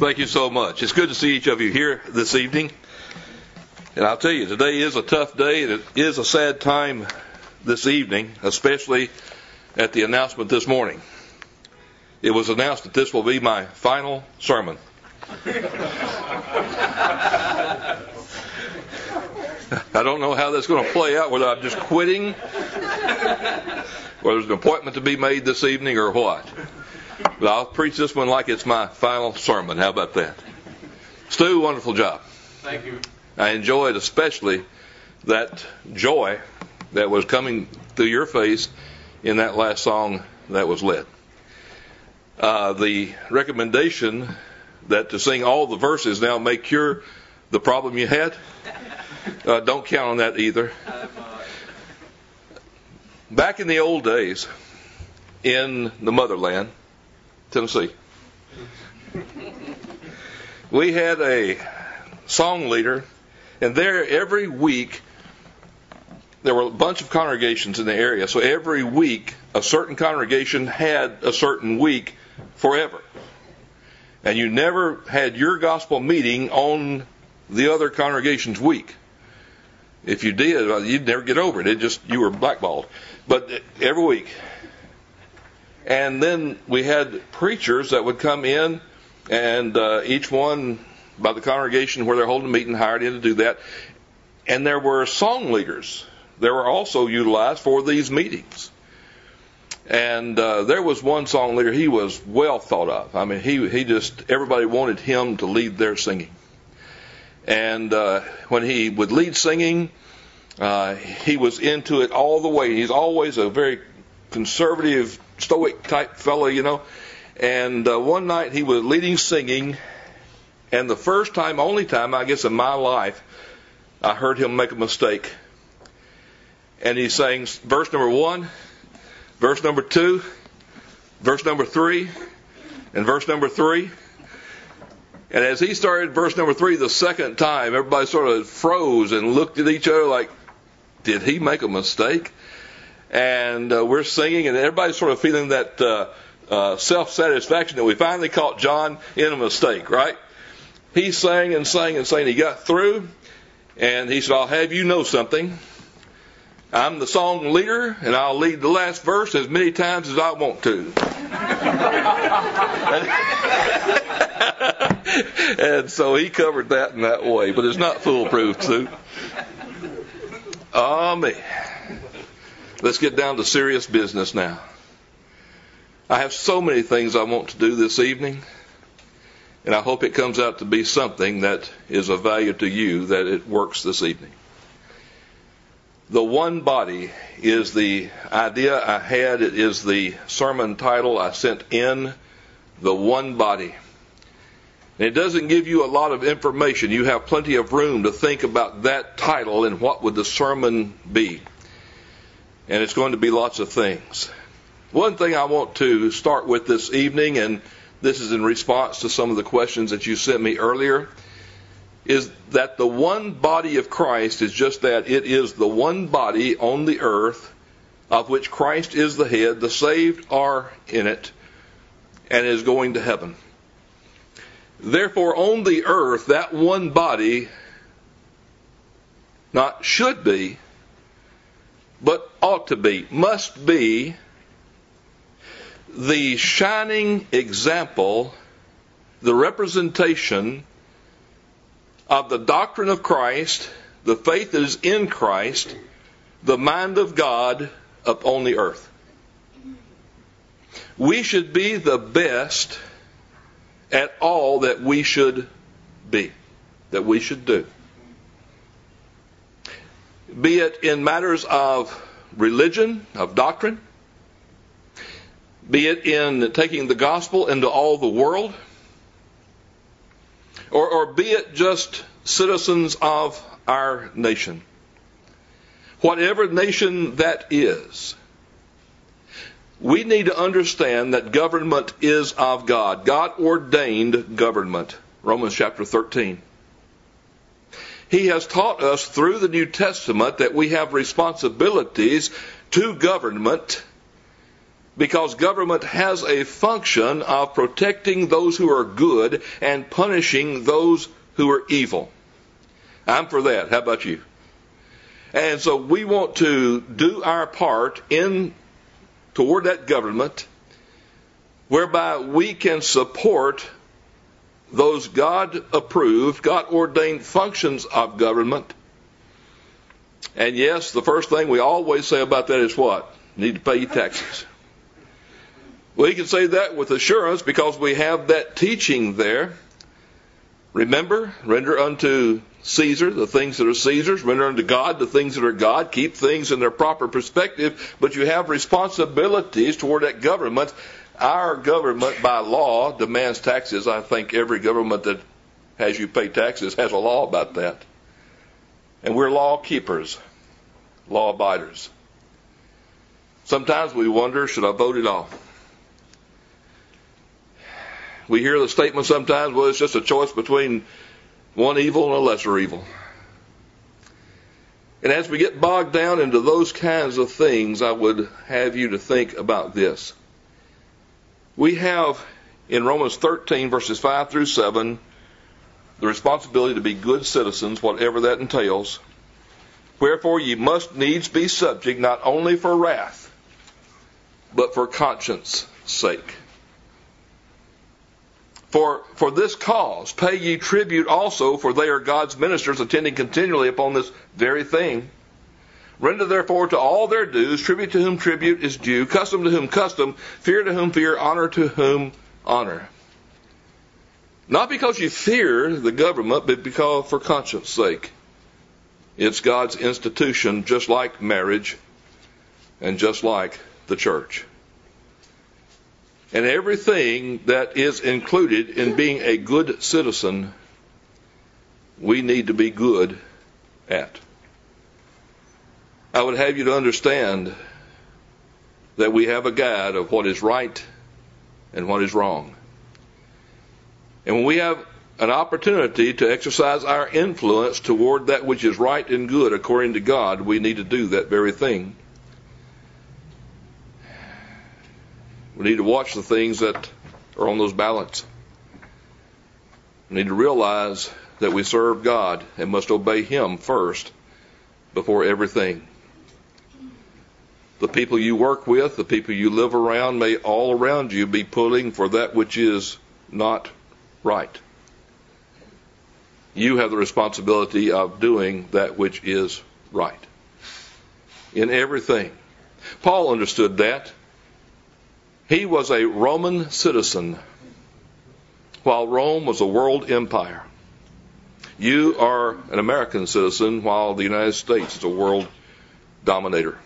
Thank you so much. It's good to see each of you here this evening. And I'll tell you, today is a tough day, and it is a sad time this evening, especially at the announcement this morning. It was announced that this will be my final sermon. I don't know how that's going to play out, whether I'm just quitting, whether there's an appointment to be made this evening or what. But I'll preach this one like it's my final sermon. How about that? Stu, wonderful job. Thank you. I enjoyed especially that joy that was coming through your face in that last song that was led. The recommendation that to sing all the verses now may cure the problem you had, don't count on that either. Back in the old days, in the motherland, Tennessee, we had a song leader, and there every week there were a bunch of congregations in the area, so every week a certain congregation had a certain week forever. And you never had your gospel meeting on the other congregation's week. If you did, you'd never get over it. You were blackballed. But every week. And then we had preachers that would come in, and each one by the congregation where they're holding a meeting hired in to do that. And there were song leaders that were also utilized for these meetings. And there was one song leader, he was well thought of. I mean, he just, everybody wanted him to lead their singing. And when he would lead singing, he was into it all the way. He's always a very conservative, stoic type fellow, you know. And one night he was leading singing, and the first time, only time, I guess, in my life, I heard him make a mistake. And he sang verse number 1, verse number 2, verse number 3, and verse number 3. And as he started verse number 3 the second time, everybody sort of froze and looked at each other like, did he make a mistake? And we're singing, and everybody's sort of feeling that self-satisfaction that we finally caught John in a mistake, right? He sang and sang and sang. He got through, and he said, I'll have you know something. I'm the song leader, and I'll lead the last verse as many times as I want to. And so he covered that in that way, but it's not foolproof, Sue. Oh, me. Let's get down to serious business now. I have so many things I want to do this evening, and I hope it comes out to be something that is of value to you, that it works this evening. The one body is the idea I had. It is the sermon title I sent in, the one body. And it doesn't give you a lot of information. You have plenty of room to think about that title and what would the sermon be. And it's going to be lots of things. One thing I want to start with this evening, and this is in response to some of the questions that you sent me earlier, is that the one body of Christ is just that. It is the one body on the earth of which Christ is the head. The saved are in it and is going to heaven. Therefore, on the earth, that one body not should be, but ought to be, must be the shining example, the representation of the doctrine of Christ, the faith that is in Christ, the mind of God upon the earth. We should be the best at all that we should be, that we should do. Be it in matters of religion, of doctrine, be it in taking the gospel into all the world, or be it just citizens of our nation. Whatever nation that is, we need to understand that government is of God. God ordained government. Romans chapter 13. He has taught us through the New Testament that we have responsibilities to government because government has a function of protecting those who are good and punishing those who are evil. I'm for that. How about you? And so we want to do our part toward that government, whereby we can support those God-approved, God-ordained functions of government. And yes, the first thing we always say about that is what? You need to pay your taxes. We can say that with assurance because we have that teaching there. Remember, render unto Caesar the things that are Caesar's, render unto God the things that are God, keep things in their proper perspective, but you have responsibilities toward that government. Our government, by law, demands taxes. I think every government that has you pay taxes has a law about that. And we're law keepers, law abiders. Sometimes we wonder, should I vote it off? We hear the statement sometimes, well, it's just a choice between one evil and a lesser evil. And as we get bogged down into those kinds of things, I would have you to think about this. We have in Romans 13, verses 5 through 7, the responsibility to be good citizens, whatever that entails. Wherefore ye must needs be subject, not only for wrath, but for conscience sake. For this cause pay ye tribute also, for they are God's ministers, attending continually upon this very thing. Render therefore to all their dues, tribute to whom tribute is due, custom to whom custom, fear to whom fear, honor to whom honor. Not because you fear the government, but because for conscience sake. It's God's institution, just like marriage and just like the church. And everything that is included in being a good citizen, we need to be good at. I would have you to understand that we have a guide of what is right and what is wrong. And when we have an opportunity to exercise our influence toward that which is right and good according to God, we need to do that very thing. We need to watch the things that are on those ballots. We need to realize that we serve God and must obey Him first before everything. The people you work with, the people you live around, may all around you be pulling for that which is not right. You have the responsibility of doing that which is right in everything. Paul understood that. He was a Roman citizen while Rome was a world empire. You are an American citizen while the United States is a world dominator.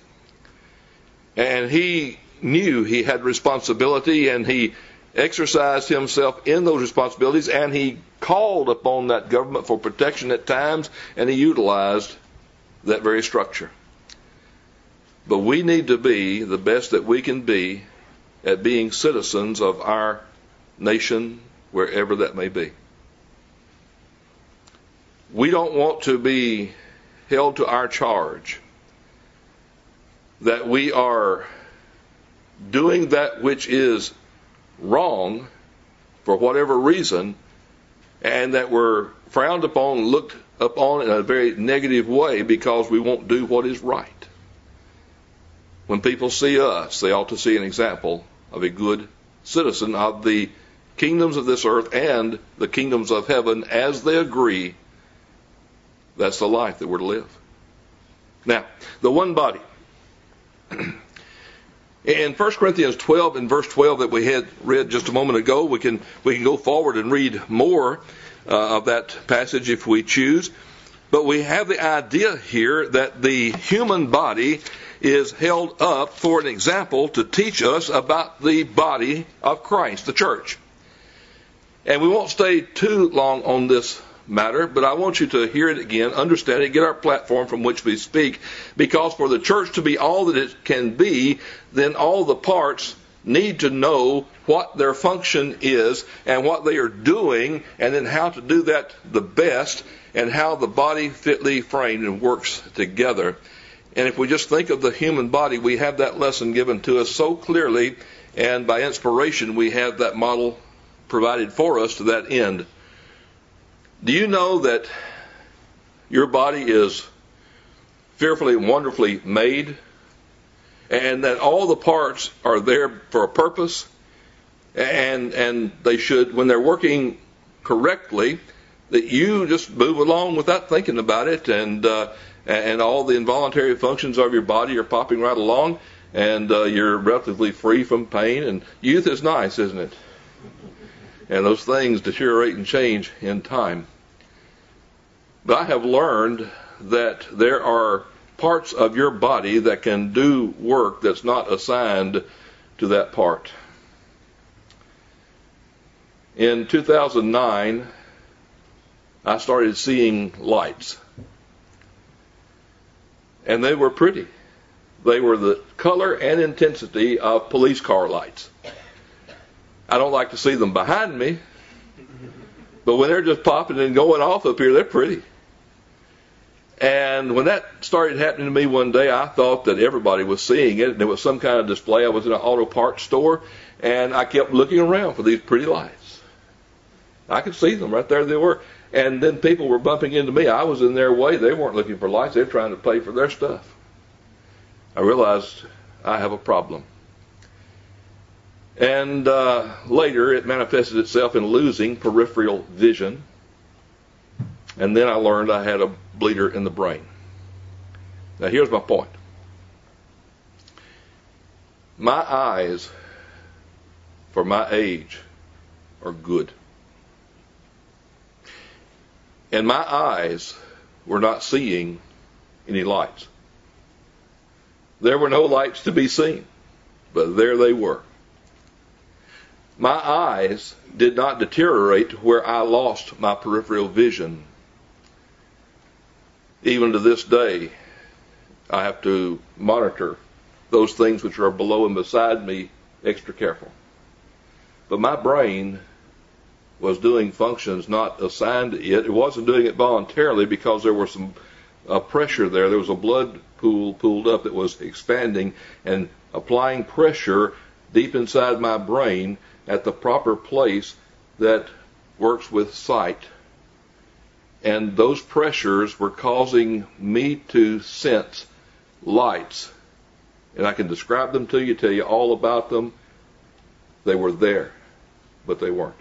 And he knew he had responsibility, and he exercised himself in those responsibilities, and he called upon that government for protection at times, and he utilized that very structure. But we need to be the best that we can be at being citizens of our nation, wherever that may be. We don't want to be held to our charge that we are doing that which is wrong for whatever reason, and that we're frowned upon, looked upon in a very negative way because we won't do what is right. When people see us, they ought to see an example of a good citizen of the kingdoms of this earth and the kingdoms of heaven as they agree. That's the life that we're to live. Now, the one body. In 1 Corinthians 12 and verse 12 that we had read just a moment ago, we can go forward and read more of that passage if we choose. But we have the idea here that the human body is held up for an example to teach us about the body of Christ, the church. And we won't stay too long on this matter, but I want you to hear it again, understand it, get our platform from which we speak, because for the church to be all that it can be, then all the parts need to know what their function is and what they are doing, and then how to do that the best, and how the body fitly framed and works together. And if we just think of the human body, we have that lesson given to us so clearly, and by inspiration we have that model provided for us to that end. Do you know that your body is fearfully and wonderfully made, and that all the parts are there for a purpose, and they should, when they're working correctly, that you just move along without thinking about it, and all the involuntary functions of your body are popping right along, and you're relatively free from pain. And youth is nice, isn't it? And those things deteriorate and change in time. But I have learned that there are parts of your body that can do work that's not assigned to that part. In 2009, I started seeing lights. And they were pretty. They were the color and intensity of police car lights. I don't like to see them behind me, but when they're just popping and going off up here, they're pretty. And when that started happening to me one day, I thought that everybody was seeing it, and it was some kind of display. I was in an auto parts store, and I kept looking around for these pretty lights. I could see them right there. They were. And then people were bumping into me. I was in their way. They weren't looking for lights. They were trying to pay for their stuff. I realized I have a problem. And later it manifested itself in losing peripheral vision. And then I learned I had a bleeder in the brain. Now here's my point. My eyes, for my age, are good. And my eyes were not seeing any lights. There were no lights to be seen, but there they were. My eyes did not deteriorate where I lost my peripheral vision. Even to this day, I have to monitor those things which are below and beside me extra careful. But my brain was doing functions not assigned to it. It wasn't doing it voluntarily because there was some pressure there. There was a blood pool pooled up that was expanding and applying pressure deep inside my brain at the proper place that works with sight. And those pressures were causing me to sense lights. And I can describe them to you, tell you all about them. They were there, but they weren't.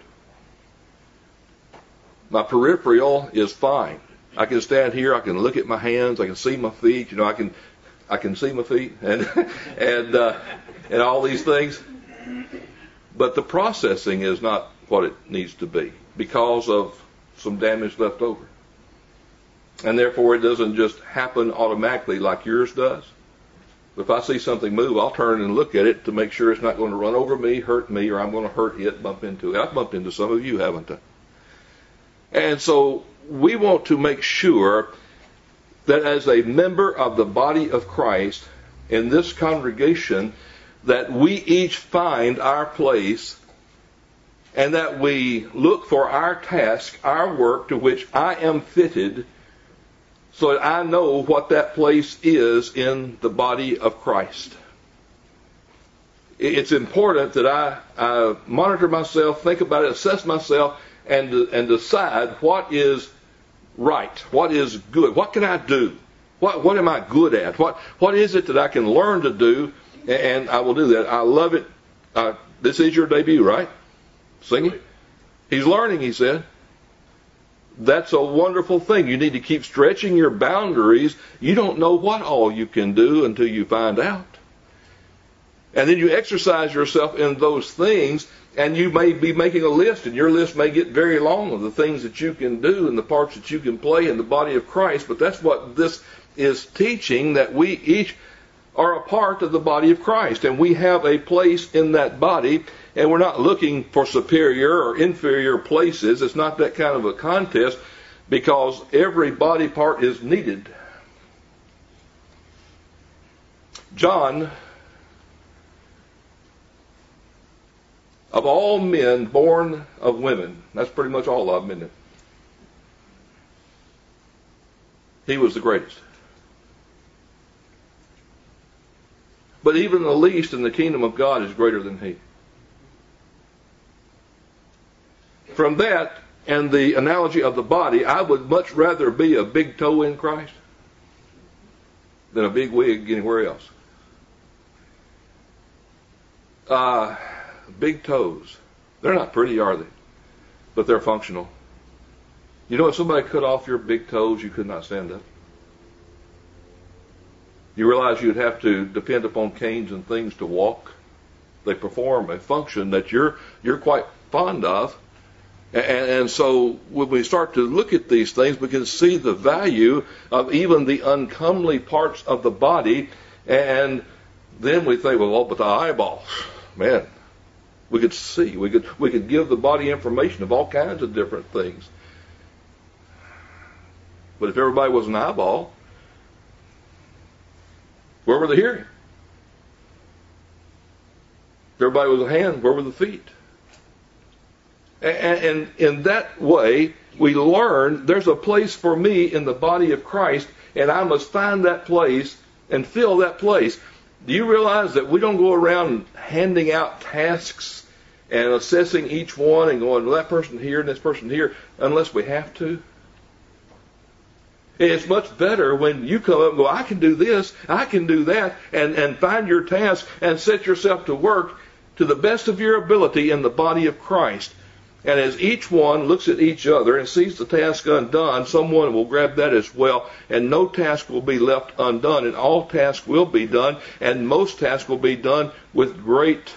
My peripheral is fine. I can stand here, I can look at my hands, I can see my feet, I can see my feet and all these things. But the processing is not what it needs to be because of some damage left over. And therefore it doesn't just happen automatically like yours does. But if I see something move, I'll turn and look at it to make sure it's not going to run over me, hurt me, or I'm going to hurt it, bump into it. I've bumped into some of you, haven't I? And so we want to make sure that as a member of the body of Christ in this congregation, that we each find our place and that we look for our task, our work to which I am fitted, so that I know what that place is in the body of Christ. It's important that I monitor myself, think about it, assess myself, and decide what is right, what is good, what can I do, what am I good at, what is it that I can learn to do, and I will do that. I love it. This is your debut, right? Singing? He's learning, he said. That's a wonderful thing. You need to keep stretching your boundaries. You don't know what all you can do until you find out. And then you exercise yourself in those things, and you may be making a list, and your list may get very long of the things that you can do and the parts that you can play in the body of Christ. But that's what this is teaching, that we each are a part of the body of Christ, and we have a place in that body, and we're not looking for superior or inferior places. It's not that kind of a contest, because every body part is needed. John, of all men born of women, that's pretty much all of them, isn't it? He was the greatest. But even the least in the kingdom of God is greater than he. From that and the analogy of the body, I would much rather be a big toe in Christ than a big wig anywhere else. Big toes. They're not pretty, are they? But they're functional. You know, if somebody cut off your big toes, you could not stand up. You realize you'd have to depend upon canes and things to walk. They perform a function that you're quite fond of. And so when we start to look at these things, we can see the value of even the uncomely parts of the body. And then we think, well, but the eyeballs, man, we could see. We could give the body information of all kinds of different things. But if everybody was an eyeball, where were the hearing? If everybody was a hand, where were the feet? And in that way, we learn there's a place for me in the body of Christ, and I must find that place and fill that place. Do you realize that we don't go around handing out tasks and assessing each one and going, well, that person here and this person here, unless we have to? It's much better when you come up and go, I can do this, I can do that, and find your task and set yourself to work to the best of your ability in the body of Christ. And as each one looks at each other and sees the task undone, someone will grab that as well, and no task will be left undone, and all tasks will be done, and most tasks will be done with great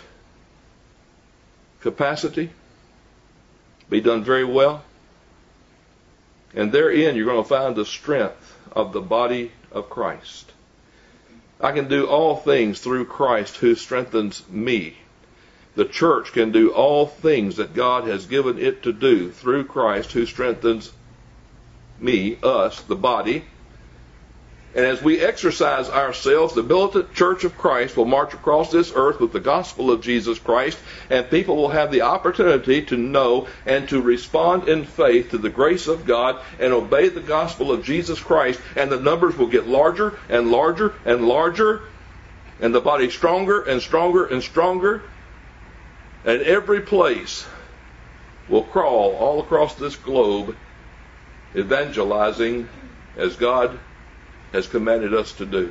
capacity, be done very well. And therein you're going to find the strength of the body of Christ. I can do all things through Christ who strengthens me. The church can do all things that God has given it to do through Christ who strengthens me, us, the body. And as we exercise ourselves, the militant church of Christ will march across this earth with the gospel of Jesus Christ, and people will have the opportunity to know and to respond in faith to the grace of God and obey the gospel of Jesus Christ, and the numbers will get larger and larger and larger, and the body stronger and stronger and stronger, and every place will crawl all across this globe evangelizing as God has commanded us to do.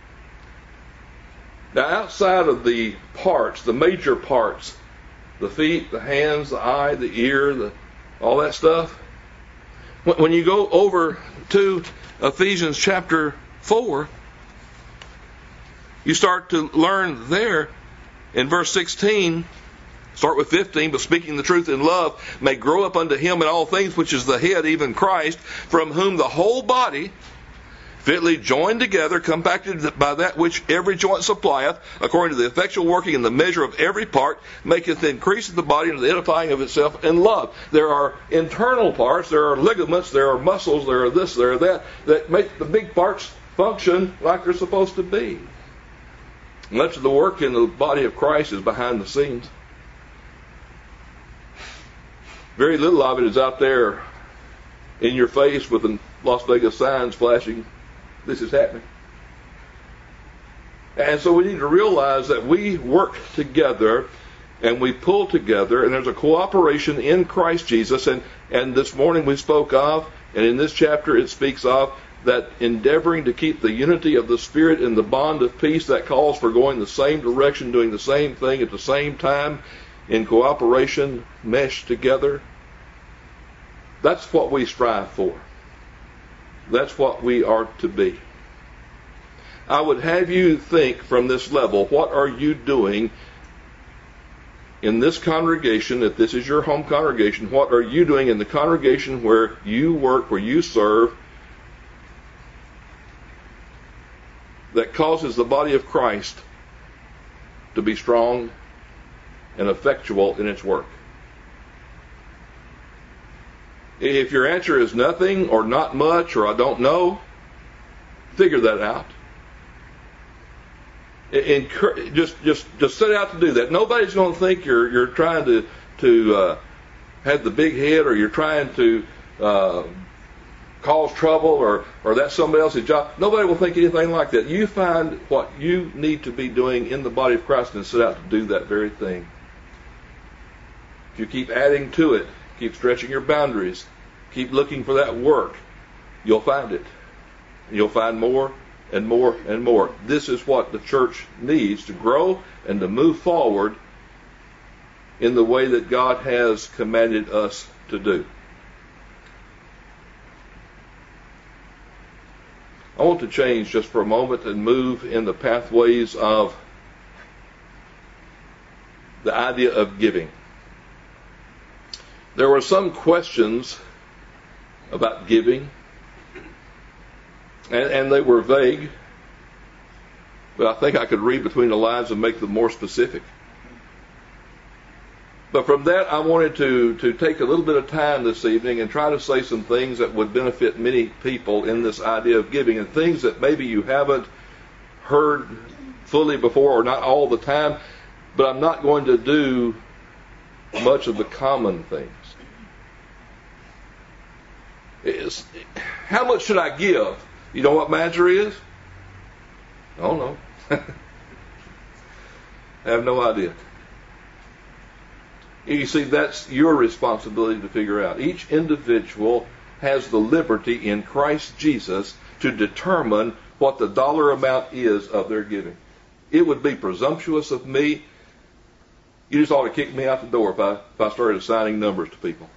Now, outside of the parts, the major parts, the feet, the hands, the eye, the ear, all that stuff, when you go over to Ephesians chapter 4, you start to learn there in verse 16, start with 15, but speaking the truth in love may grow up unto him in all things, which is the head, even Christ, from whom the whole body, fitly joined together, compacted by that which every joint supplieth, according to the effectual working in the measure of every part, maketh increase of the body into the edifying of itself in love. There are internal parts, there are ligaments, there are muscles, there are this, there are that, that make the big parts function like they're supposed to be. Much of the work in the body of Christ is behind the scenes. Very little of it is out there in your face with the Las Vegas signs flashing. This is happening. And so we need to realize that we work together and we pull together, and there's a cooperation in Christ Jesus. And this morning we spoke of, and in this chapter it speaks of, that endeavoring to keep the unity of the Spirit in the bond of peace, that calls for going the same direction, doing the same thing at the same time, in cooperation, meshed together. That's what we strive for. That's what we are to be. I would have you think from this level, what are you doing in this congregation, if this is your home congregation, what are you doing in the congregation where you work, where you serve, that causes the body of Christ to be strong and effectual in its work? If your answer is nothing or not much or I don't know, figure that out. Just set out to do that. Nobody's going to think you're trying to have the big head, or you're trying to cause trouble or that's somebody else's job. Nobody will think anything like that. You find what you need to be doing in the body of Christ and set out to do that very thing. If you keep adding to it, keep stretching your boundaries, keep looking for that work, you'll find it. You'll find more and more and more. This is what the church needs to grow and to move forward in the way that God has commanded us to do. I want to change just for a moment and move in the pathways of the idea of giving. There were some questions about giving, and they were vague, but I think I could read between the lines and make them more specific. But from that, I wanted to take a little bit of time this evening and try to say some things that would benefit many people in this idea of giving, and things that maybe you haven't heard fully before or not all the time, but I'm not going to do much of the common things. How much should I give? You know what Marjorie is? I don't know. I have no idea. You see, that's your responsibility to figure out. Each individual has the liberty in Christ Jesus to determine what the dollar amount is of their giving. It would be presumptuous of me. You just ought to kick me out the door if I started assigning numbers to people.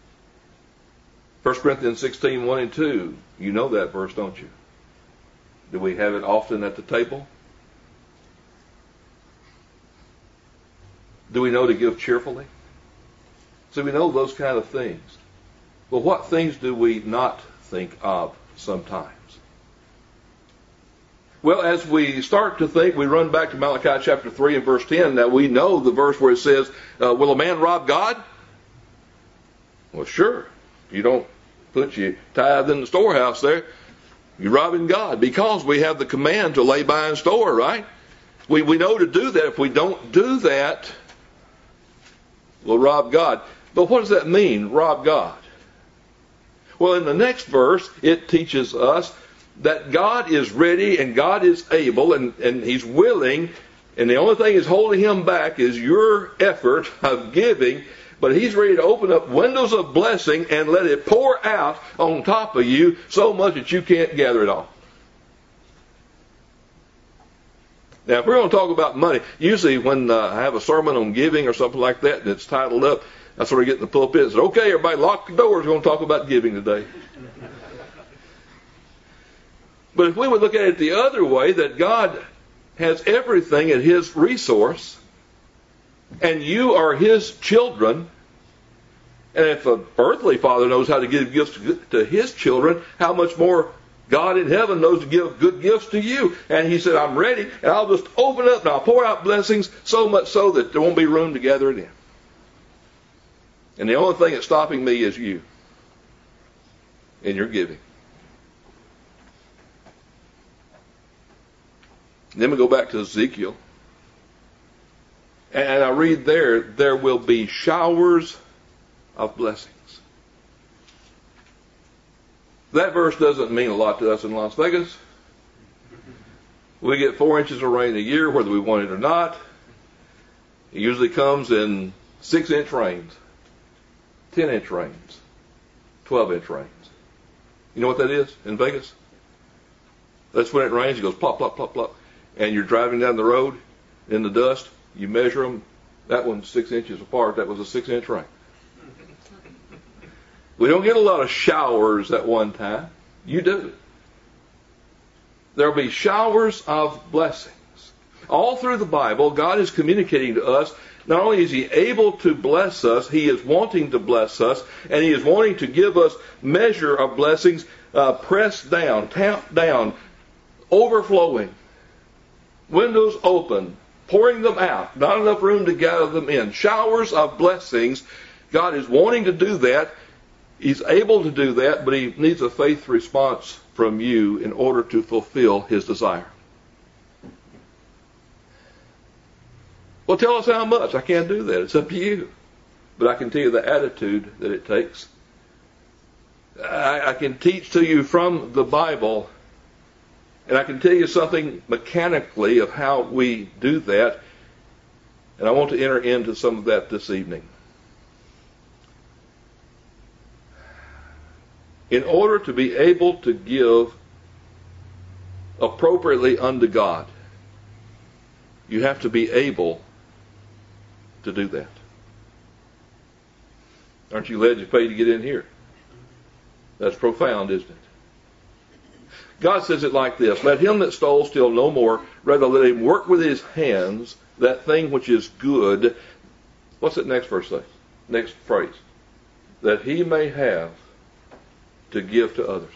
1 Corinthians 16, 1 and 2. You know that verse, don't you? Do we have it often at the table? Do we know to give cheerfully? So we know those kind of things. But what things do we not think of sometimes? Well, as we start to think, we run back to Malachi chapter 3 and verse 10. Now we know the verse where it says, will a man rob God? Well, sure. You don't put your tithe in the storehouse there. You're robbing God, because we have the command to lay by and store, right? We know to do that. If we don't do that, we'll rob God. But what does that mean, rob God? Well, in the next verse, it teaches us that God is ready and God is able and He's willing, and the only thing is holding Him back is your effort of giving, but He's ready to open up windows of blessing and let it pour out on top of you so much that you can't gather it all. Now, if we're going to talk about money, usually when I have a sermon on giving or something like that, and it's titled up, I sort of get in the pulpit and say, okay, everybody lock the doors, we're going to talk about giving today. But if we would look at it the other way, that God has everything at His resource, and you are His children, and if an earthly father knows how to give gifts to his children, how much more God in heaven knows to give good gifts to you. And He said, I'm ready, and I'll just open up and I'll pour out blessings, so much so that there won't be room to gather it in. And the only thing that's stopping me is you in your giving. Then we go back to Ezekiel. And I read there will be showers of blessings. That verse doesn't mean a lot to us in Las Vegas. We get 4 inches of rain a year, whether we want it or not. It usually comes in 6-inch rains, 10-inch rains, 12-inch rains. You know what that is in Vegas? That's when it rains, it goes plop, plop, plop, plop. And you're driving down the road in the dust, you measure them, that one's 6 inches apart, that was a 6-inch rain. We don't get a lot of showers at one time. You do. There'll be showers of blessings. All through the Bible, God is communicating to us, not only is He able to bless us, He is wanting to bless us, and He is wanting to give us measure of blessings, pressed down, tamped down, overflowing, windows open, pouring them out, not enough room to gather them in. Showers of blessings. God is wanting to do that. He's able to do that, but He needs a faith response from you in order to fulfill His desire. Well, tell us how much. I can't do that. It's up to you. But I can tell you the attitude that it takes. I can teach to you from the Bible, and I can tell you something mechanically of how we do that, and I want to enter into some of that this evening. In order to be able to give appropriately unto God, you have to be able to do that. Aren't you glad you paid to get in here? That's profound, isn't it? God says it like this: let him that stole steal no more, rather let him work with his hands that thing which is good. What's that next verse say? Next phrase. That he may have to give to others.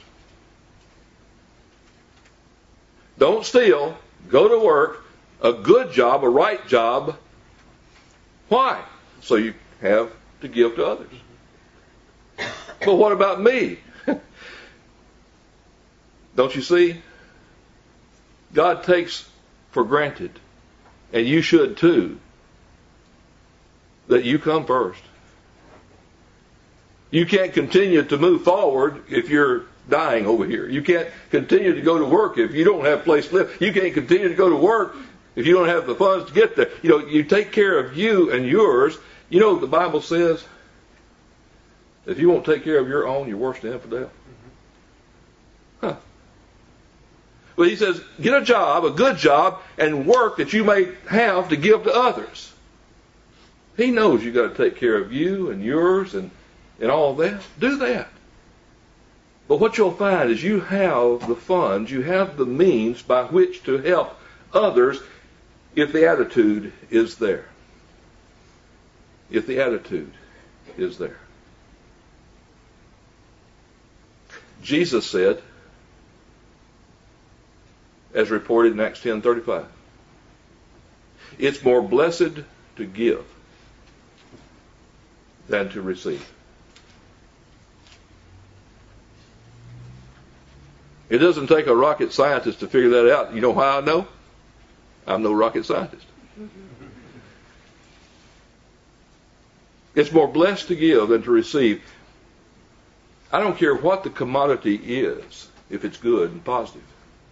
Don't steal. Go to work. A good job, a right job. Why? So you have to give to others. But what about me? Don't you see? God takes for granted, and you should too, that you come first. You can't continue to move forward if you're dying over here. You can't continue to go to work if you don't have a place to live. You can't continue to go to work if you don't have the funds to get there. You take care of you and yours. You know what the Bible says? If you won't take care of your own, you're worse than infidel. Huh. Well, he says, get a job, a good job, and work that you may have to give to others. He knows you got to take care of you and yours and all that. Do that. But what you'll find is you have the funds, you have the means by which to help others if the attitude is there. If the attitude is there. Jesus said, as reported in Acts 10:35, it's more blessed to give than to receive. It doesn't take a rocket scientist to figure that out. You know how I know? I'm no rocket scientist. It's more blessed to give than to receive. I don't care what the commodity is, if it's good and positive.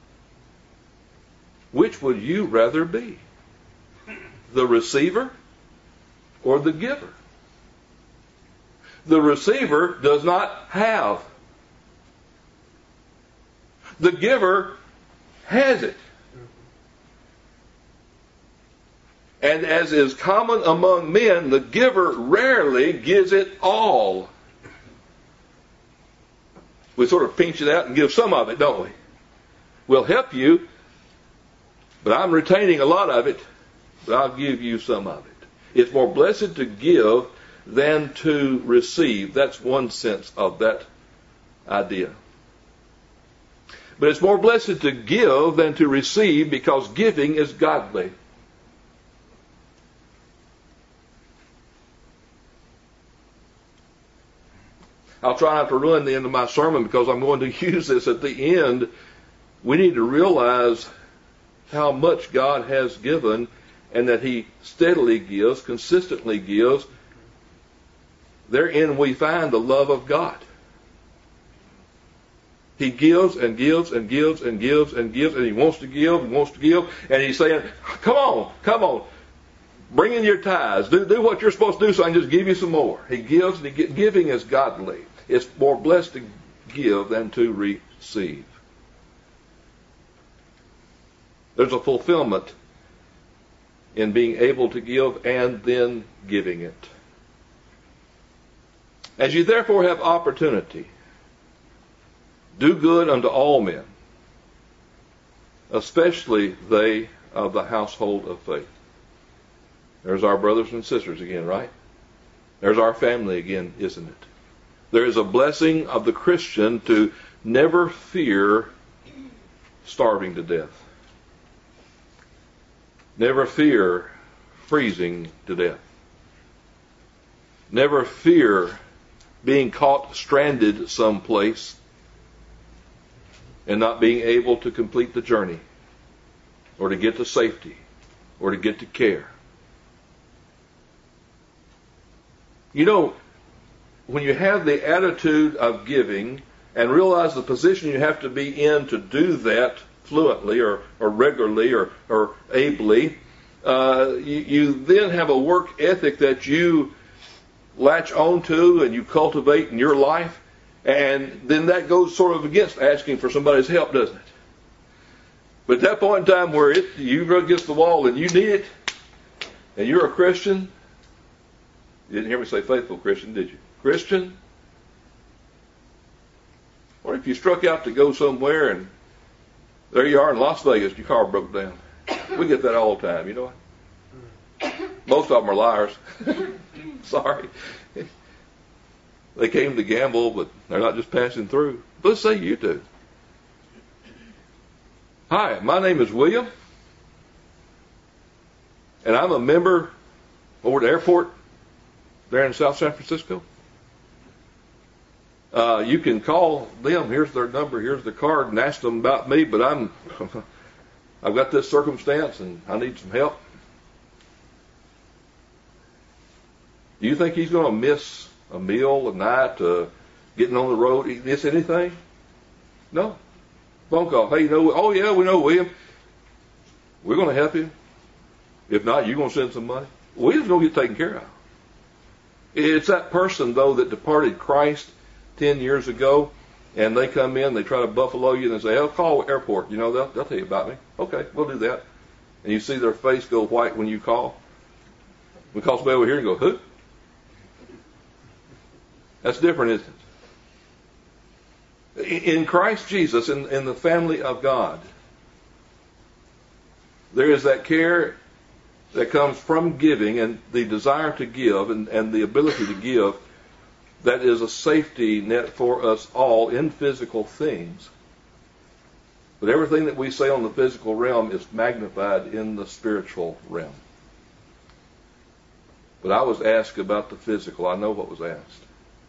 Which would you rather be? The receiver or the giver? The receiver does not have. The giver has it. And as is common among men, the giver rarely gives it all. We sort of pinch it out and give some of it, don't we? We'll help you, but I'm retaining a lot of it, but I'll give you some of it. It's more blessed to give than to receive. That's one sense of that idea. But it's more blessed to give than to receive because giving is godly. I'll try not to ruin the end of my sermon because I'm going to use this at the end. We need to realize how much God has given and that He steadily gives, consistently gives. Therein we find the love of God. He gives and gives and gives and gives and gives, and He wants to give and wants to give, and He's saying, come on, bring in your tithes, do what you're supposed to do so I can just give you some more. He gives, and giving is godly. It's more blessed to give than to receive. There's a fulfillment in being able to give and then giving it. As you therefore have opportunity, do good unto all men, especially they of the household of faith. There's our brothers and sisters again, right? There's our family again, isn't it? There is a blessing of the Christian to never fear starving to death. Never fear freezing to death. Never fear being caught stranded someplace and not being able to complete the journey or to get to safety or to get to care. You know, when you have the attitude of giving and realize the position you have to be in to do that fluently or regularly or ably, you then have a work ethic that you latch onto and you cultivate in your life, and then that goes sort of against asking for somebody's help, doesn't it? But at that point in time where you run against the wall and you need it, and you're a Christian, you didn't hear me say faithful Christian, did you? Christian? Or if you struck out to go somewhere and there you are in Las Vegas, your car broke down. We get that all the time, you know. Most of them are liars. Sorry. They came to gamble, but they're not just passing through. But let's say you do. Hi, my name is William, and I'm a member over at the airport there in South San Francisco. You can call them. Here's their number. Here's the card, and ask them about me. But I've got this circumstance, and I need some help. Do you think he's going to miss a meal, a night, getting on the road, miss anything? No. Phone call. Hey, oh yeah, we know William. We're going to help you. If not, you're going to send some money. William's going to get taken care of. It's that person, though, that departed Christ 10 years ago, and they come in, they try to buffalo you, and they say, "I'll call airport. You know, they'll tell you about me." Okay, we'll do that. And you see their face go white when you call. We call somebody over here and go, "Who?" That's different, isn't it? In Christ Jesus, in the family of God, there is that care that comes from giving and the desire to give and the ability to give that is a safety net for us all in physical things. But everything that we say on the physical realm is magnified in the spiritual realm. But I was asked about the physical. I know what was asked.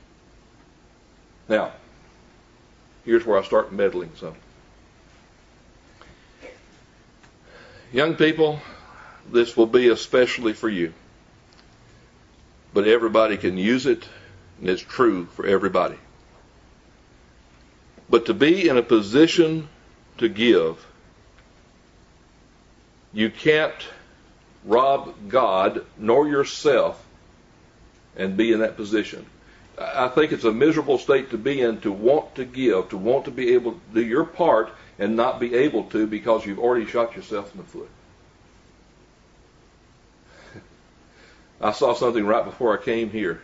Now, here's where I start meddling some. Young people, this will be especially for you. But everybody can use it, and it's true for everybody. But to be in a position to give, you can't rob God nor yourself and be in that position. I think it's a miserable state to be in, to want to give, to want to be able to do your part and not be able to because you've already shot yourself in the foot. I saw something right before I came here.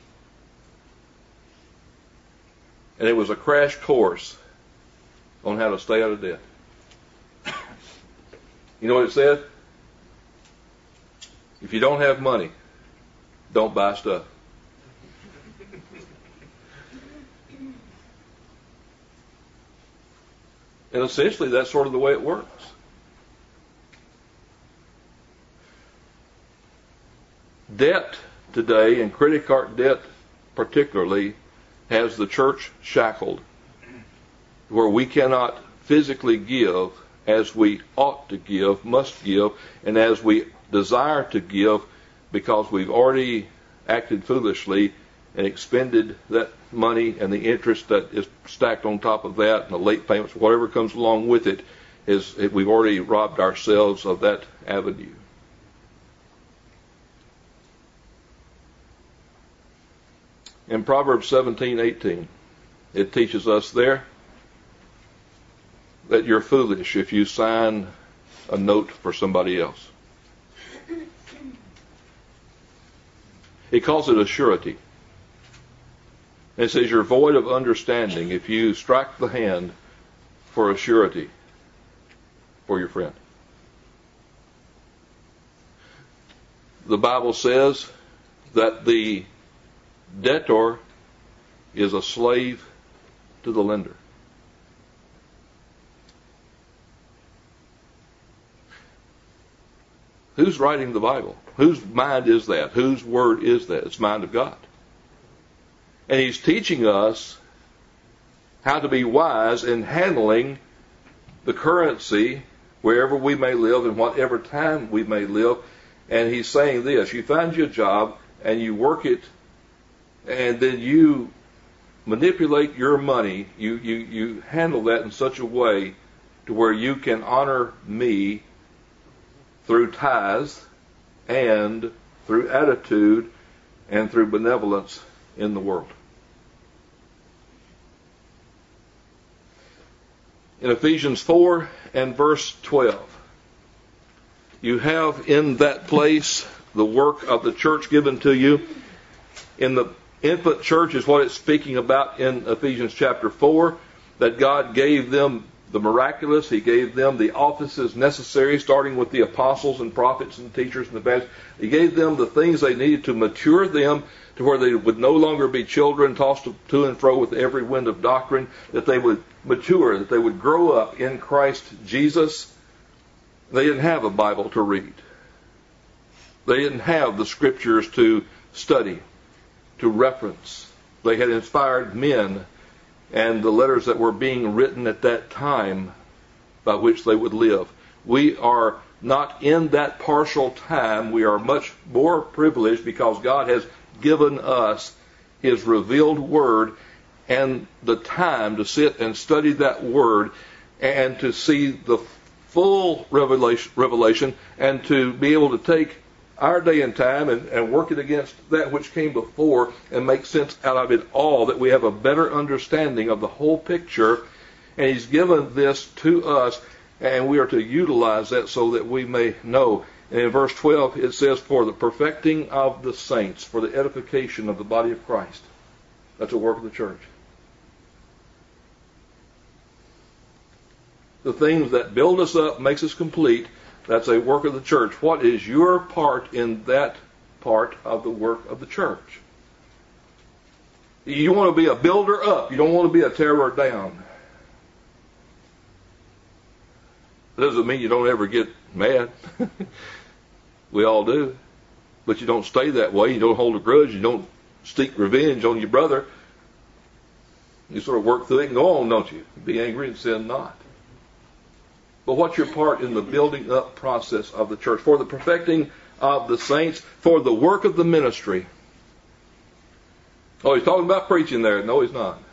And it was a crash course on how to stay out of debt. You know what it said? If you don't have money, don't buy stuff. And essentially, that's sort of the way it works. Debt today, and credit card debt particularly, has the church shackled, where we cannot physically give as we ought to give, must give, and as we desire to give because we've already acted foolishly and expended that money, and the interest that is stacked on top of that and the late payments, whatever comes along with it, we've already robbed ourselves of that avenue. In Proverbs 17:18, it teaches us there that you're foolish if you sign a note for somebody else. It calls it a surety. And it says you're void of understanding if you strike the hand for a surety for your friend. The Bible says that the debtor is a slave to the lender. Who's writing the Bible? Whose mind is that? Whose word is that? It's the mind of God. And He's teaching us how to be wise in handling the currency wherever we may live and whatever time we may live. And He's saying this: you find you a job and you work it and then you manipulate your money, you handle that in such a way to where you can honor me through tithes and through attitude and through benevolence in the world. In Ephesians 4 and verse 12, you have in that place the work of the church given to you. In the infant church is what it's speaking about in Ephesians chapter 4, that God gave them the miraculous. He gave them the offices necessary, starting with the apostles and prophets and teachers and evangelists. He gave them the things they needed to mature them to where they would no longer be children tossed to and fro with every wind of doctrine, that they would mature, that they would grow up in Christ Jesus. They didn't have a Bible to read. They didn't have the scriptures to study, to reference. They had inspired men and the letters that were being written at that time by which they would live. We are not in that partial time. We are much more privileged because God has given us His revealed Word and the time to sit and study that Word and to see the full revelation and to be able to take our day and time and work it against that which came before and make sense out of it all, that we have a better understanding of the whole picture. And He's given this to us, and we are to utilize that so that we may know. And in verse 12 it says, for the perfecting of the saints, for the edification of the body of Christ. That's a work of the church. The things that build us up, makes us complete, that's a work of the church. What is your part in that part of the work of the church? You want to be a builder up. You don't want to be a tearer down. It doesn't mean you don't ever get mad. We all do. But you don't stay that way. You don't hold a grudge. You don't seek revenge on your brother. You sort of work through it and go on, don't you? Be angry and sin not. But what's your part in the building up process of the church? For the perfecting of the saints, for the work of the ministry. Oh, he's talking about preaching there. No, he's not.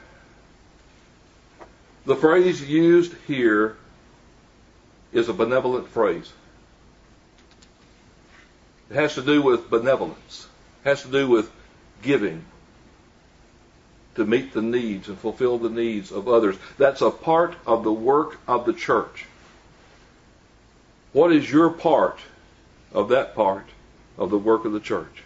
The phrase used here is a benevolent phrase. It has to do with benevolence. It has to do with giving to meet the needs and fulfill the needs of others. That's a part of the work of the church. What is your part of that part of the work of the church?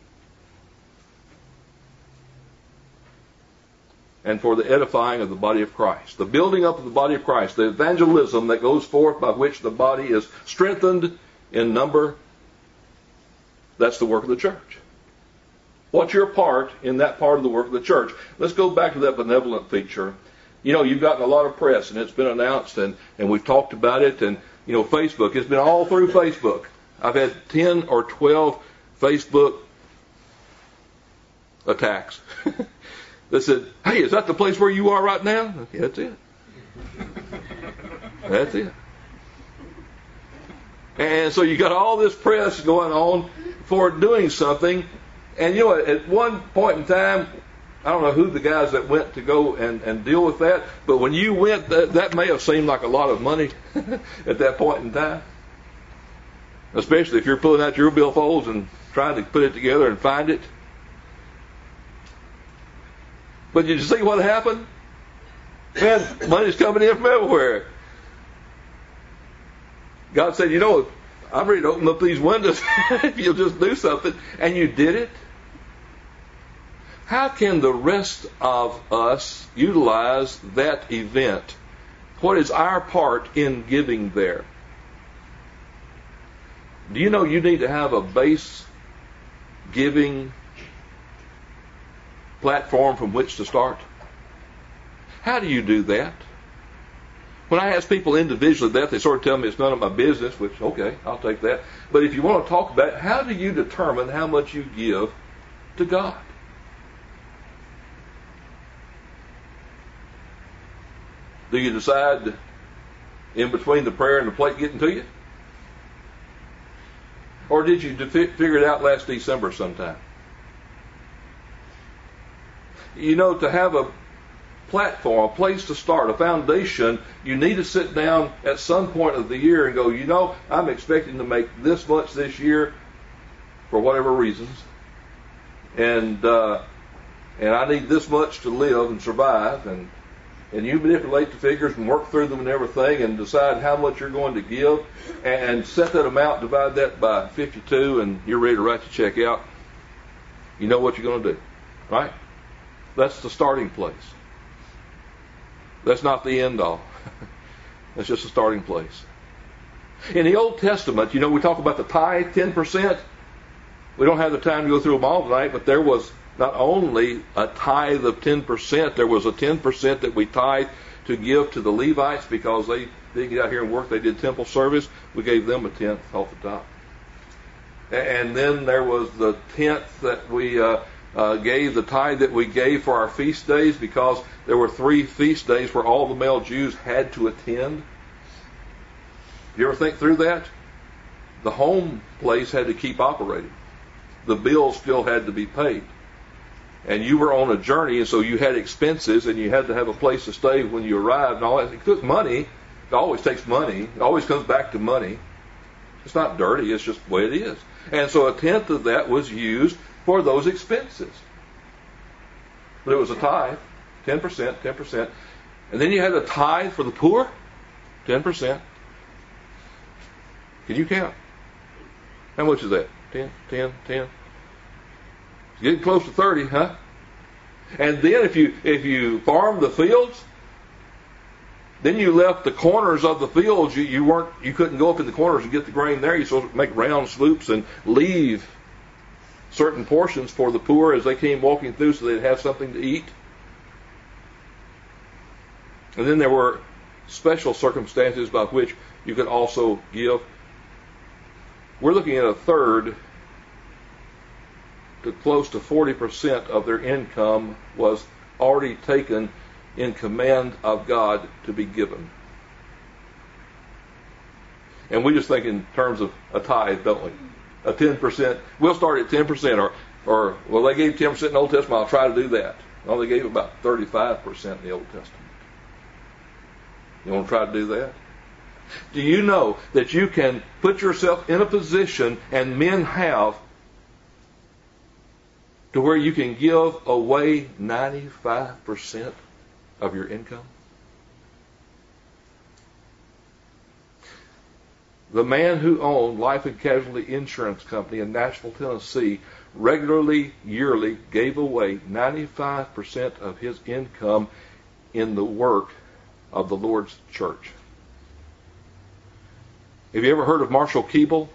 And for the edifying of the body of Christ. The building up of the body of Christ. The evangelism that goes forth by which the body is strengthened in number. That's the work of the church. What's your part in that part of the work of the church? Let's go back to that benevolent feature. You know, you've gotten a lot of press and it's been announced and we've talked about it, and you know, Facebook, it's been all through Facebook. I've had 10 or 12 Facebook attacks that said, hey, is that the place where you are right now? Okay, that's it. That's it. And so you got all this press going on for doing something. And you know, at one point in time, I don't know who the guys that went to go and deal with that, but when you went, that may have seemed like a lot of money at that point in time. Especially if you're pulling out your billfolds and trying to put it together and find it. But did you see what happened? Man, money's coming in from everywhere. God said, you know, I'm ready to open up these windows if you'll just do something. And you did it. How can the rest of us utilize that event? What is our part in giving there? Do you know you need to have a base giving platform from which to start? How do you do that? When I ask people individually that, they sort of tell me it's none of my business, which, okay, I'll take that. But if you want to talk about it, how do you determine how much you give to God? Do you decide in between the prayer and the plate getting to you? Or did you figure it out last December sometime? To have a platform, a place to start, a foundation, you need to sit down at some point of the year and go, I'm expecting to make this much this year for whatever reasons. And I need this much to live and survive. And you manipulate the figures and work through them and everything and decide how much you're going to give and set that amount, divide that by 52, and you're ready to write the check out. You know what you're going to do, right? That's the starting place. That's not the end all. That's just a starting place. In the Old Testament, we talk about the tithe, 10%. We don't have the time to go through them all tonight, but there was not only a tithe of 10%, there was a 10% that we tithe to give to the Levites because they didn't get out here and work. They did temple service. We gave them a tenth off the top. And then there was the tenth that we gave, the tithe that we gave for our feast days, because there were 3 feast days where all the male Jews had to attend. You ever think through that? The home place had to keep operating. The bills still had to be paid. And you were on a journey, and so you had expenses, and you had to have a place to stay when you arrived, and all that. It took money. It always takes money. It always comes back to money. It's not dirty. It's just the way it is. And so a tenth of that was used for those expenses. But it was a tithe, 10%. And then you had a tithe for the poor, 10%. Can you count? How much is that? 10. It's getting close to 30, huh? And then if you farmed the fields, then you left the corners of the fields. You couldn't go up in the corners and get the grain there. You supposed to make round swoops and leave certain portions for the poor as they came walking through, so they'd have something to eat. And then there were special circumstances by which you could also give. We're looking at a third to close to 40% of their income was already taken in command of God to be given. And we just think in terms of a tithe, don't we? A 10%. We'll start at 10%, or they gave 10% in the Old Testament, I'll try to do that. No, they gave about 35% in the Old Testament. You want to try to do that? Do you know that you can put yourself in a position, and men have, to where you can give away 95% of your income? The man who owned Life and Casualty Insurance Company in Nashville, Tennessee, regularly, yearly gave away 95% of his income in the work of the Lord's church. Have you ever heard of Marshall Keeble?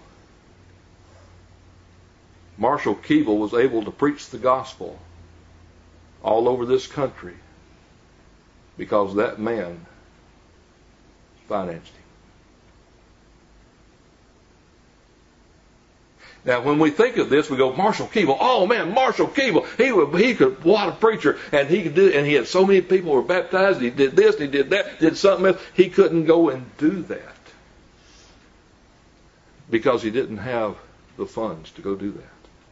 Marshall Keeble was able to preach the gospel all over this country because that man financed him. Now, when we think of this, we go, Marshall Keeble. Oh man, Marshall Keeble. What a preacher, and he could do. And he had so many people who were baptized. He did this, he did that, did something else. He couldn't go and do that because he didn't have the funds to go do that.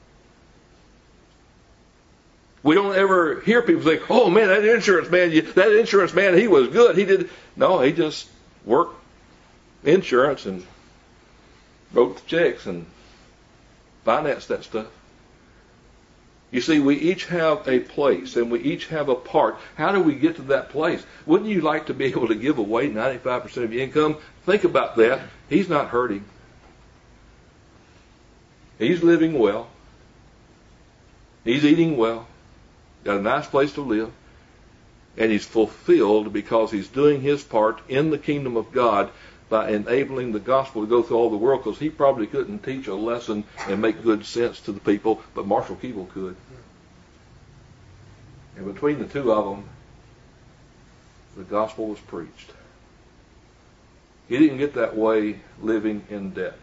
We don't ever hear people say, "Oh man, that insurance man, he was good. He did." No, he just worked insurance and wrote the checks and finance that stuff. You see, we each have a place and we each have a part. How do we get to that place? Wouldn't you like to be able to give away 95% of your income? Think about that. He's not hurting. He's living well. He's eating well. Got a nice place to live. And he's fulfilled because he's doing his part in the kingdom of God by enabling the gospel to go through all the world, because he probably couldn't teach a lesson and make good sense to the people, but Marshall Keeble could. And between the two of them, the gospel was preached. He didn't get that way living in debt.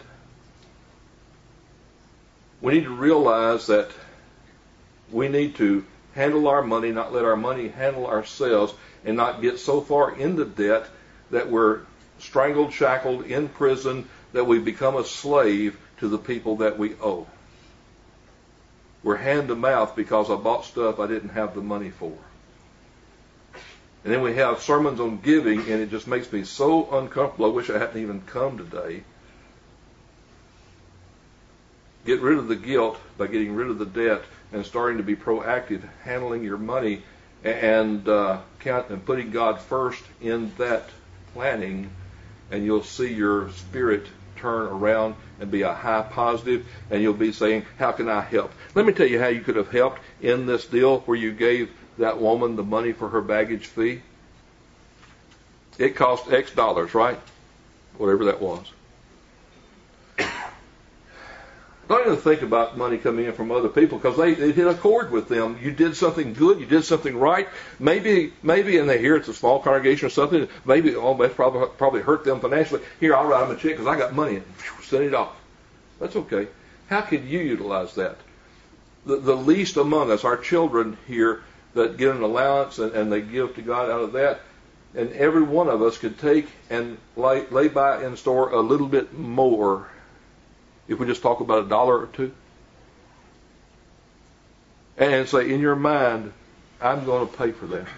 We need to realize that we need to handle our money, not let our money handle ourselves, and not get so far into debt that we're strangled, shackled, in prison, that we become a slave to the people that we owe. were hand to mouth because I bought stuff I didn't have the money for. And then we have sermons on giving, and it just makes me so uncomfortable. I wish I hadn't even come today. Get rid of the guilt by getting rid of the debt and starting to be proactive, handling your money and putting God first in that planning, and you'll see your spirit turn around and be a high positive, and you'll be saying, how can I help? Let me tell you how you could have helped in this deal where you gave that woman the money for her baggage fee. It cost X dollars, right? Whatever that was. Don't even think about money coming in from other people, because they hit a chord with them. You did something good. You did something right. Maybe, and they hear it's a small congregation or something. Maybe, that's probably hurt them financially. Here, I'll write them a check because I got money and send it off. That's okay. How could you utilize that? The least among us, our children here that get an allowance and they give to God out of that, and every one of us could take and lay by in store a little bit more. If we just talk about $1 or $2, and say in your mind, I'm going to pay for that,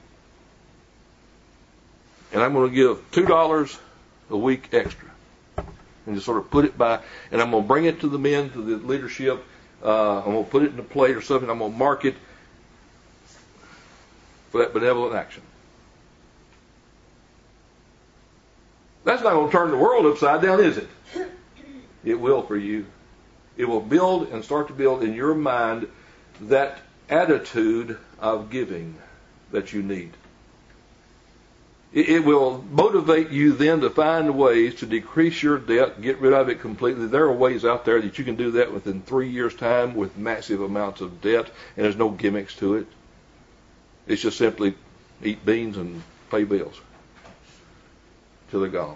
and I'm going to give $2 a week extra, and just sort of put it by, and I'm going to bring it to the men, to the leadership. I'm going to put it in a plate or something. I'm going to mark it for that benevolent action. That's not going to turn the world upside down, is it? It will for you. It will build and start to build in your mind that attitude of giving that you need. It will motivate you then to find ways to decrease your debt, get rid of it completely. There are ways out there that you can do that within 3 years' time with massive amounts of debt, and there's no gimmicks to it. It's just simply eat beans and pay bills till they're gone.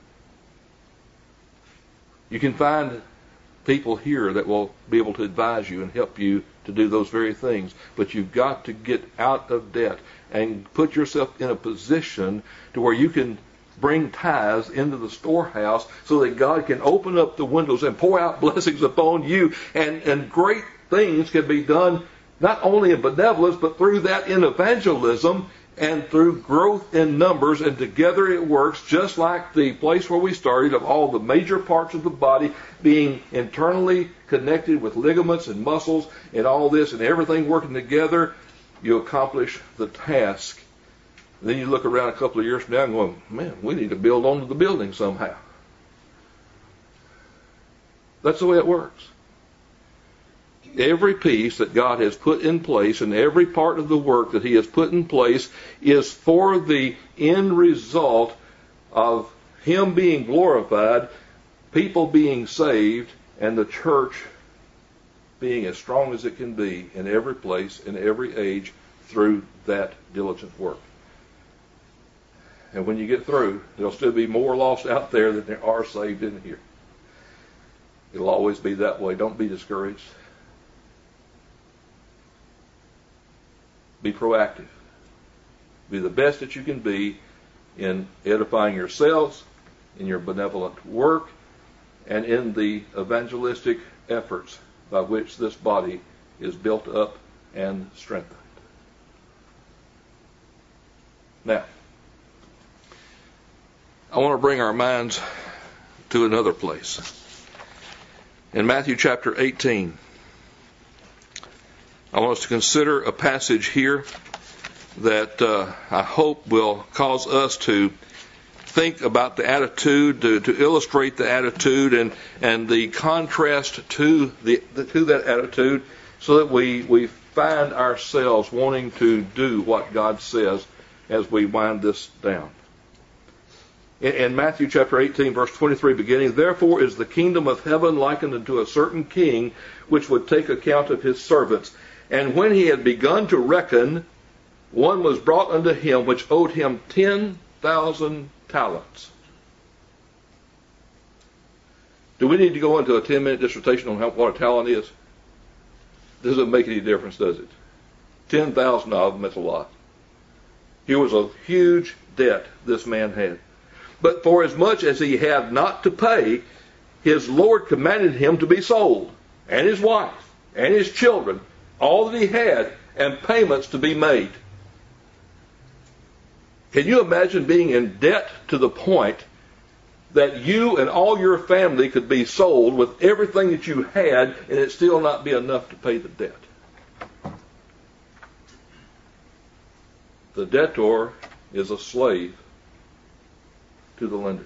You can find people here that will be able to advise you and help you to do those very things. But you've got to get out of debt and put yourself in a position to where you can bring tithes into the storehouse so that God can open up the windows and pour out blessings upon you. And great things can be done not only in benevolence, but through that in evangelism and through growth in numbers, and together it works, just like the place where we started, of all the major parts of the body being internally connected with ligaments and muscles and all this, and everything working together, you accomplish the task. And then you look around a couple of years from now and go, man, we need to build onto the building somehow. That's the way it works. Every piece that God has put in place and every part of the work that He has put in place is for the end result of Him being glorified, people being saved, and the church being as strong as it can be in every place, in every age, through that diligent work. And when you get through, there'll still be more lost out there than there are saved in here. It'll always be that way. Don't be discouraged. Be proactive. Be the best that you can be in edifying yourselves, in your benevolent work, and in the evangelistic efforts by which this body is built up and strengthened. Now, I want to bring our minds to another place. In Matthew chapter 18, I want us to consider a passage here that I hope will cause us to think about the attitude, to illustrate the attitude and the contrast to that attitude, so that we find ourselves wanting to do what God says as we wind this down. In Matthew chapter 18, verse 23 beginning, therefore is the kingdom of heaven likened unto a certain king, which would take account of his servants. And when he had begun to reckon, one was brought unto him which owed him 10,000 talents. Do we need to go into a 10-minute dissertation on what a talent is? Doesn't make any difference, does it? 10,000 of them, that's a lot. Here was a huge debt this man had. But for as much as he had not to pay, his Lord commanded him to be sold, and his wife, and his children, all that he had, and payments to be made. Can you imagine being in debt to the point that you and all your family could be sold with everything that you had and it still not be enough to pay the debt? The debtor is a slave to the lender.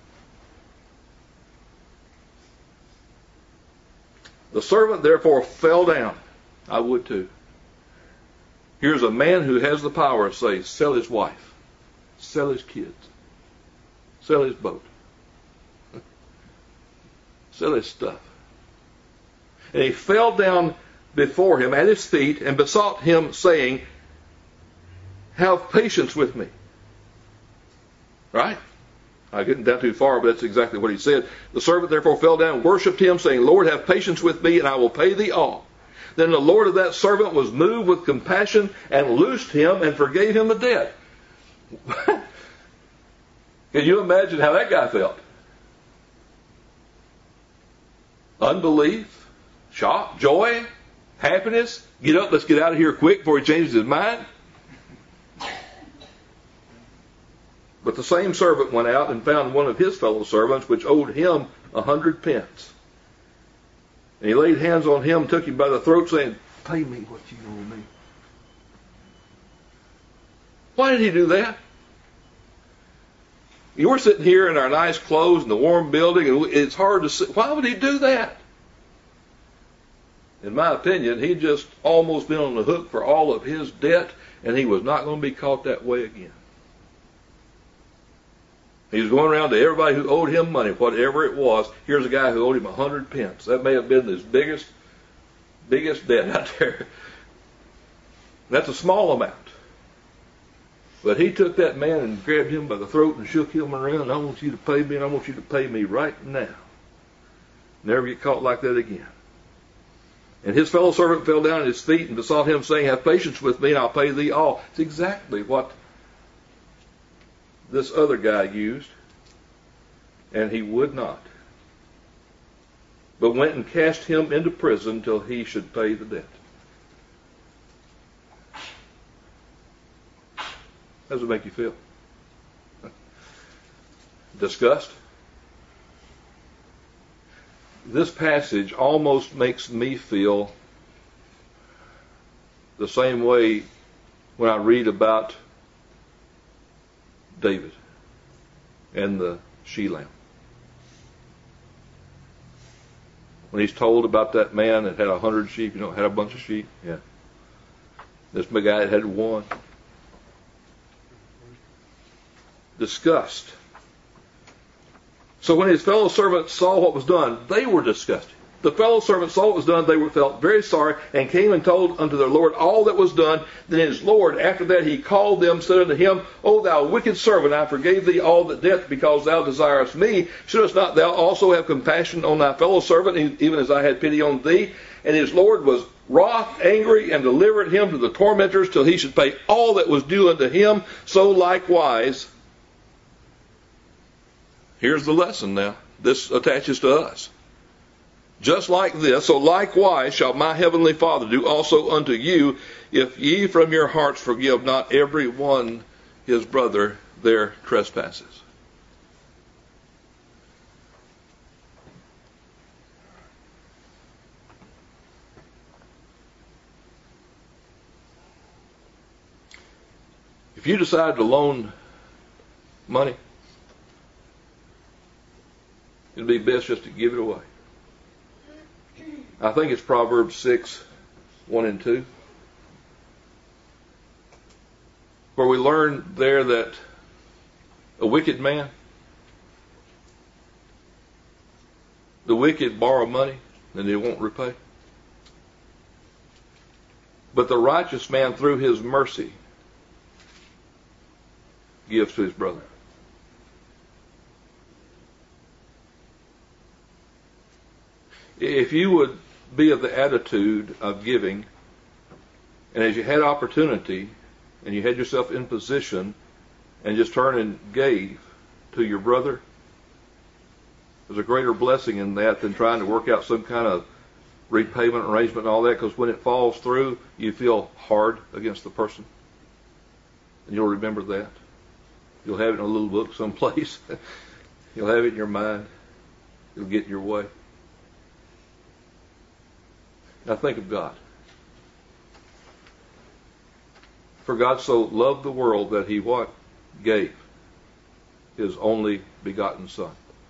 The servant therefore fell down. I would too. Here's a man who has the power to say, sell his wife, sell his kids, sell his boat, sell his stuff. And he fell down before him at his feet and besought him, saying, have patience with me. Right? I'm getting down too far, but that's exactly what he said. The servant therefore fell down and worshipped him, saying, Lord, have patience with me, and I will pay thee all. Then the Lord of that servant was moved with compassion and loosed him and forgave him the debt. Can you imagine how that guy felt? Unbelief, shock, joy, happiness. Get up, let's get out of here quick before he changes his mind. But the same servant went out and found one of his fellow servants, which owed him 100 pence. And he laid hands on him, took him by the throat, saying, pay me what you owe me. Why did he do that? You were sitting here in our nice clothes in the warm building, and it's hard to see. Why would he do that? In my opinion, he'd just almost been on the hook for all of his debt, and he was not going to be caught that way again. He was going around to everybody who owed him money, whatever it was. Here's a guy who owed him 100 pence. That may have been his biggest debt out there. That's a small amount. But he took that man and grabbed him by the throat and shook him around. I want you to pay me, and I want you to pay me right now. Never get caught like that again. And his fellow servant fell down at his feet and besought him, saying, have patience with me, and I'll pay thee all. It's exactly what this other guy used, and he would not, but went and cast him into prison till he should pay the debt. How does it make you feel? Disgust? This passage almost makes me feel the same way when I read about David and the she-lamb. When he's told about that man that had 100 sheep, had a bunch of sheep. Yeah. This big guy that had one. Disgust. So when his fellow servants saw what was done, they were disgusted. The fellow servants saw what was done, they felt very sorry, and came and told unto their Lord all that was done. Then his Lord, after that he called them, said unto him, O thou wicked servant, I forgave thee all the debt, because thou desirest me. Shouldest not thou also have compassion on thy fellow servant, even as I had pity on thee? And his Lord was wroth, angry, and delivered him to the tormentors, till he should pay all that was due unto him. So likewise, here's the lesson now. This attaches to us. Just like this, so likewise shall my heavenly Father do also unto you, if ye from your hearts forgive not every one his brother their trespasses. If you decide to loan money, it'd be best just to give it away. I think it's Proverbs 6, 1 and 2, where we learn there that a wicked man, the wicked borrow money and they won't repay. But the righteous man, through his mercy, gives to his brother. If you would be of the attitude of giving, and as you had opportunity, and you had yourself in position, and just turn and gave to your brother, there's a greater blessing in that than trying to work out some kind of repayment arrangement and all that, because when it falls through, you feel hard against the person. And you'll remember that. You'll have it in a little book someplace. You'll have it in your mind. You'll get your way. Now think of God. For God so loved the world that he what? Gave his only begotten Son.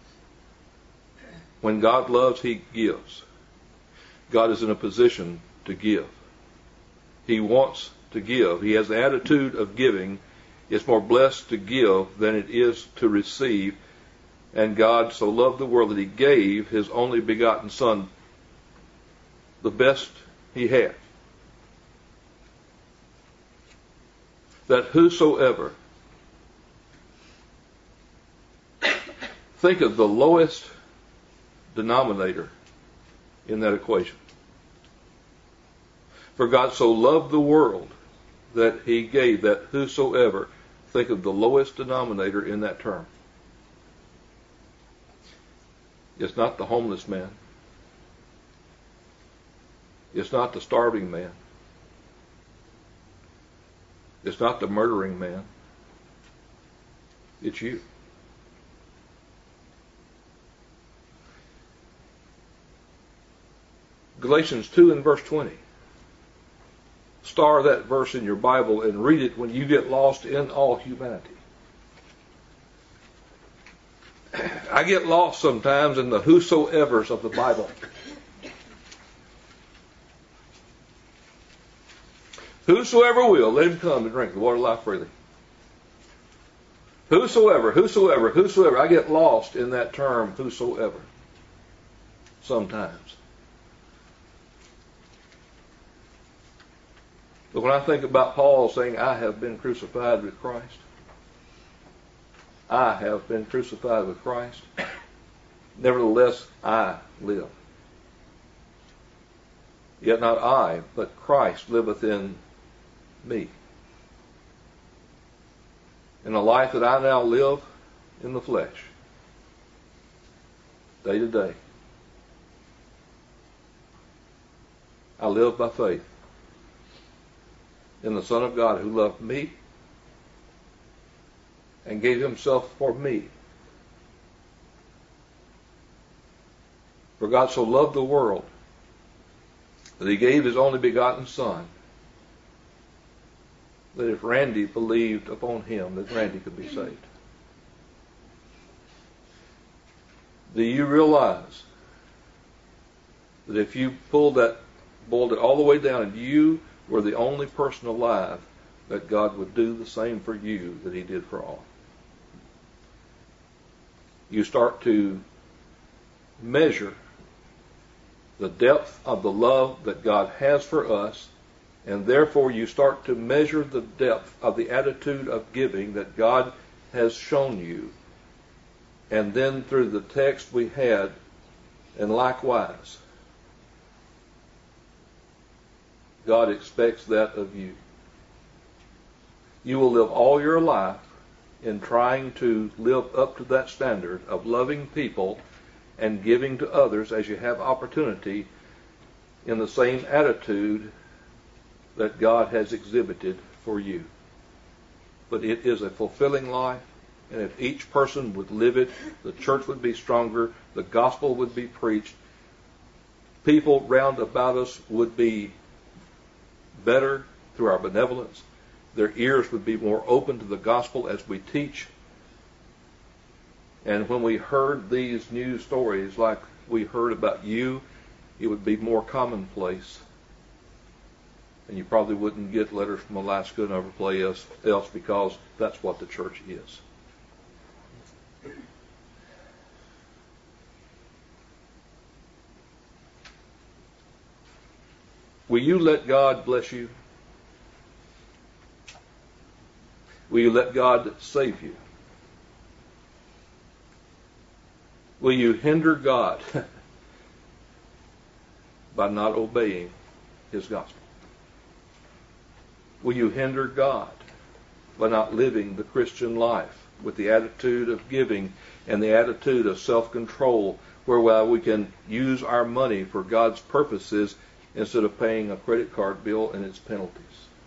When God loves, he gives. God is in a position to give. He wants to give. He has the attitude of giving. It's more blessed to give than it is to receive. And God so loved the world that he gave his only begotten Son, the best he had. That whosoever, think of the lowest denominator in that equation. For God so loved the world that he gave, that whosoever, think of the lowest denominator in that term. It's not the homeless man. It's not the starving man. It's not the murdering man. It's you. Galatians 2 and verse 20. Star that verse in your Bible and read it when you get lost in all humanity. I get lost sometimes in the whosoevers of the Bible. Whosoever will, let him come and drink the water of life freely. Whosoever, whosoever, whosoever. I get lost in that term, whosoever, sometimes. But when I think about Paul saying, I have been crucified with Christ, I have been crucified with Christ, nevertheless I live. Yet not I, but Christ liveth in me. In the life that I now live in the flesh, day to day, I live by faith in the Son of God who loved me and gave himself for me. For God so loved the world that he gave his only begotten Son, that if Randy believed upon him, that Randy could be saved. Do you realize that if you boiled it all the way down and you were the only person alive, that God would do the same for you that he did for all? You start to measure the depth of the love that God has for us, and therefore you start to measure the depth of the attitude of giving that God has shown you. And then through the text we had, and likewise, God expects that of you. You will live all your life in trying to live up to that standard of loving people and giving to others as you have opportunity in the same attitude that God has exhibited for you. But it is a fulfilling life, and if each person would live it, the church would be stronger, the gospel would be preached, people round about us would be better through our benevolence, their ears would be more open to the gospel as we teach. And when we heard these news stories like we heard about you, it would be more commonplace. And you probably wouldn't get letters from Alaska and every place else, because that's what the church is. Will you let God bless you? Will you let God save you? Will you hinder God by not obeying his gospel? Will you hinder God by not living the Christian life with the attitude of giving and the attitude of self-control, whereby we can use our money for God's purposes instead of paying a credit card bill and its penalties.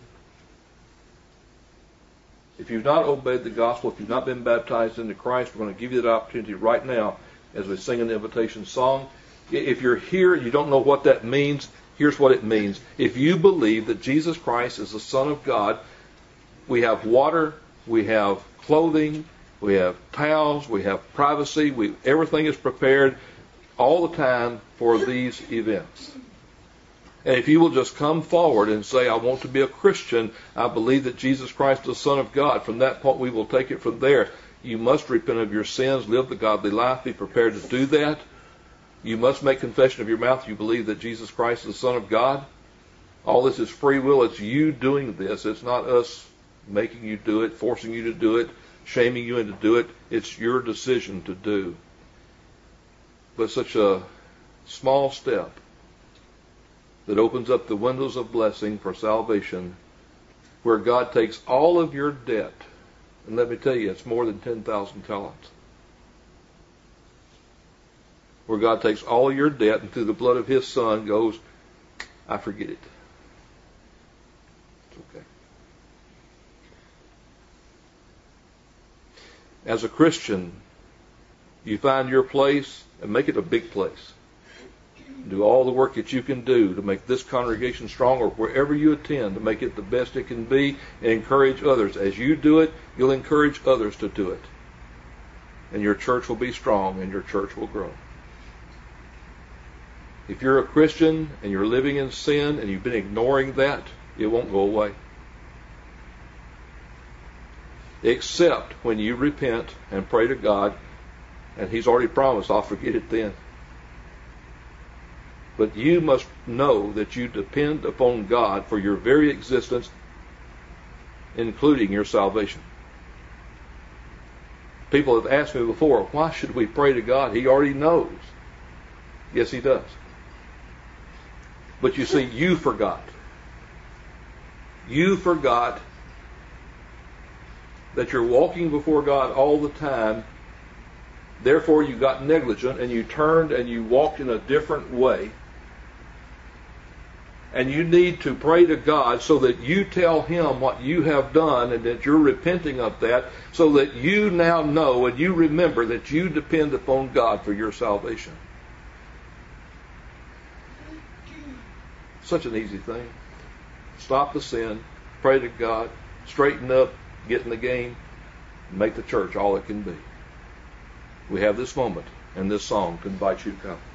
If you've not obeyed the gospel, if you've not been baptized into Christ, we're going to give you that opportunity right now as we sing an invitation song. If you're here and you don't know what that means, here's what it means. If you believe that Jesus Christ is the Son of God, we have water, we have clothing, we have towels, we have privacy, everything is prepared all the time for these events. And if you will just come forward and say, I want to be a Christian, I believe that Jesus Christ is the Son of God, from that point we will take it from there. You must repent of your sins, live the godly life, be prepared to do that. You must make confession of your mouth you believe that Jesus Christ is the Son of God. All this is free will. It's you doing this. It's not us making you do it, forcing you to do it, shaming you into do it. It's your decision to do. But such a small step that opens up the windows of blessing for salvation, where God takes all of your debt, and let me tell you, it's more than 10,000 talents. Where God takes all your debt and through the blood of His Son goes, I forget it. It's okay. As a Christian, you find your place and make it a big place. Do all the work that you can do to make this congregation strong, or wherever you attend, to make it the best it can be, and encourage others. As you do it, you'll encourage others to do it. And your church will be strong and your church will grow. If you're a Christian and you're living in sin and you've been ignoring that, it won't go away. Except when you repent and pray to God, and He's already promised, I'll forget it then. But you must know that you depend upon God for your very existence, including your salvation. People have asked me before, why should we pray to God? He already knows. Yes, He does. But you see, you forgot. You forgot that you're walking before God all the time. Therefore, you got negligent and you turned and you walked in a different way. And you need to pray to God so that you tell Him what you have done and that you're repenting of that, so that you now know and you remember that you depend upon God for your salvation. Such an easy thing. Stop the sin, pray to God, straighten up, get in the game, and make the church all it can be. We have this moment and this song to invite you to come.